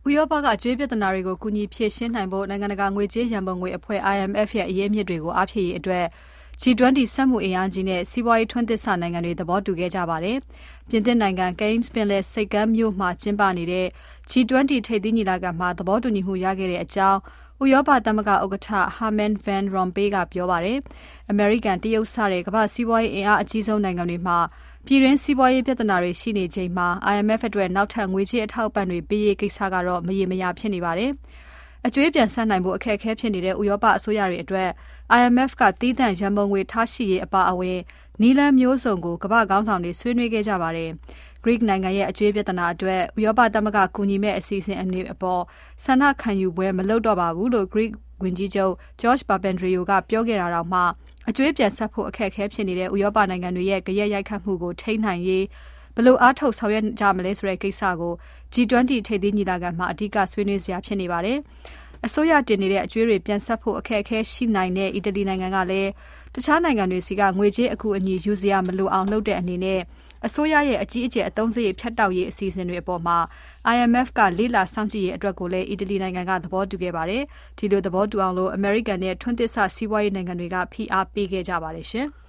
ရောပကအကျွေးပြဿနာတွေကိုကူညီဖြေရှင်းနိုင်ဖို့နိုင်ငံတကာငွေကြေးရန်ပုံငွေအဖွဲ့ IMF ရဲ့အရေးအမြစ်တွေကိုအားဖြည့်ရေးအတွက် G20 စက်မှုအင်အားကြီးနဲ့စီးပွားရေးထွန်းသစ်စနိုင်ငံတွေသဘောတူခဲ့ကြပါတယ်။ပြင်သစ်နိုင်ငံ Cannes ပင်လယ်ဆိပ်ကမ်းမြို့မှာကျင်းပနေတဲ့ G20 ထိပ်သီးညီလာခံမှာသဘောတူညီမှုရခဲ့တဲ့အကြောင်းဥရောပသမဂ္ဂဥက္ကဋ္ဌ Herman Van Rompuy ကပြောပါတယ်။ အမေရိကန်၊တရုတ်စတဲ့ကမ္ဘာ့စီးပွားရေးအင်အားအကြီးဆုံးနိုင်ငံတွေမှာပြည်တွင်းစီးပွားရေးပြဿနာတွေရှိနေချိန်မှာ IMF အတွက်နောက်ထပ်ငွေကြေးအထောက်အပံ့တွေပေးရေးကိစ္စကတော့မရေမရာဖြစ်နေပါတယ်။အကျွေးပြန်ဆပ်နိုင်ဖို့အခက်အခဲဖြစ်နေတဲ့ဥရောပအစိုးရတွေအတွက် IMF ကသီးသန့်ရန်ပုံငွေထားရှိရေးအပါအဝင်နည်းလမ်းမျိုးစုံကိုကမ္ဘာ့ခေါင်းဆောင်တွေဆွေးနွေးခဲ့ကြပါတယ်။ Greek နိုင်ငံရဲ့အကျွေးပြဿနာအတွက်ဥရောပသမဂ္ဂကူညီမဲ့အစီအစဉ်အနေအပေါ်ဆန္ဒခံယူပွဲမလုပ်တော့ပါဘူးလို့ Greek ဝန်ကြီးချုပ် George Papandreou ကပြောခဲ့တာတောင်မှအကျွေးပြန်ဆပ်ဖို့အခက်အခဲဖြစ်နေတဲ့ဥရောပနိုင်ငံတွေရဲ့ဂယက်ရိုက်ခတ်မှုကိုထိန်းနိုင်ရေးဘယ်လိုအားထုတ်ဆောင်ရွက်ကြမလဲဆိုတဲ့ကိစ္စကို G20 ထိပ်သီးညီလာခံမှာအဓိကဆွေးနွေးစရာဖြစ်နေပါတယ်။အစိုးရတင်နေတဲ့အကျွေးတွေပြန်ဆပ်ဖို့အခက်အခဲရှိနိုင်တဲ့အီတလီနိုင်ငံကလည်းတခြားနိုင်ငံတွေစီကငွေကြေးအကူအညီယူစရာမလိုအောင်လုပ်တဲ့အနေနဲ့အစိုးရရဲ့အကြီးအကျယ်အသုံးစရိတ်ဖြတ်တောက်ရေးအစီအစဉ်တွေအပေါ်မှာ IMF ကလေ့လာစောင့်ကြည့်ရေးအတွက်ကိုလည်းအီတလီနိုင်ငံကသဘောတူခဲ့ပါတယ်။ဒီလိုသဘောတူအောင်အမေရိကန်နဲ့ထွန်းသစ်စစီးပွားရေးနိုင်ငံတွေကဖိအားပေးခဲ့ကြပါတယ်ရှင်။